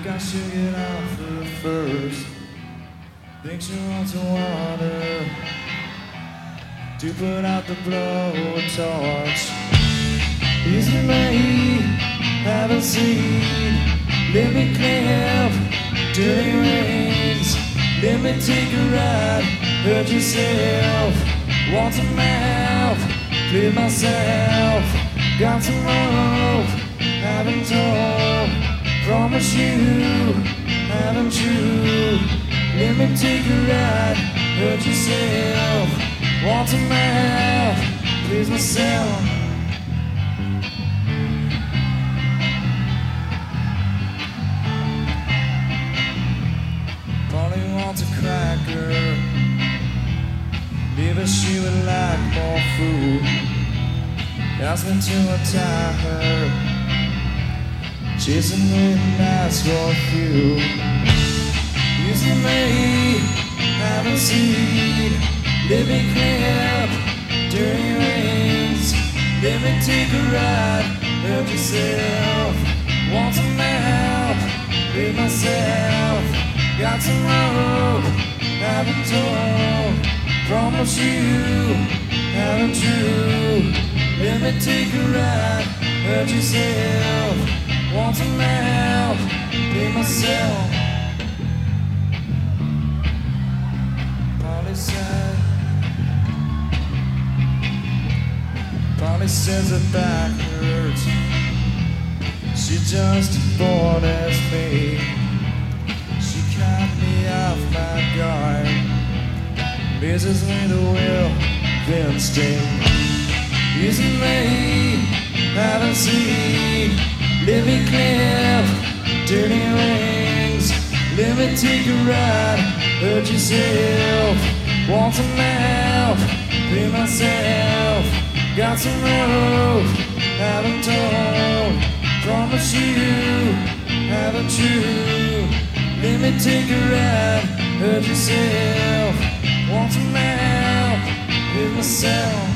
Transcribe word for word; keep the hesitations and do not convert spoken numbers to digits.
Think I should get off her first. Picture on some water to put out the blowtorch. Easy me, haven't seen. Let me clip dirty rings. Let me take a ride. Hurt yourself. Want some mouth. Clear myself. Got some rope. Haven't told. Promise you, haven't you? Let me take a ride. Hurt yourself. Want some mouth. Please myself. Polly wants a cracker. Maybe she would like more food. Ask me to untie her. Chasing midnights for a few. Used to me, haven't seen. Let me clip dirty rings. Let me take a ride. Help yourself. Want some help? Leave myself. Got some rope. Haven't told. Promise you, haven't you? Let me take a ride. Hurt yourself. Want some help? Be myself. Polly said. Polly says her back hurts. She just as bored as me. She caught me off my guard. Messes me the will, then sting. Using me, haven't seen. Let me clip dirty rings. Let me take a ride. Hurt yourself. Want some help? Be myself. Got some rope. Haven't told. Promise you, haven't you? Let me take a ride. Hurt yourself. Want some help? Be myself.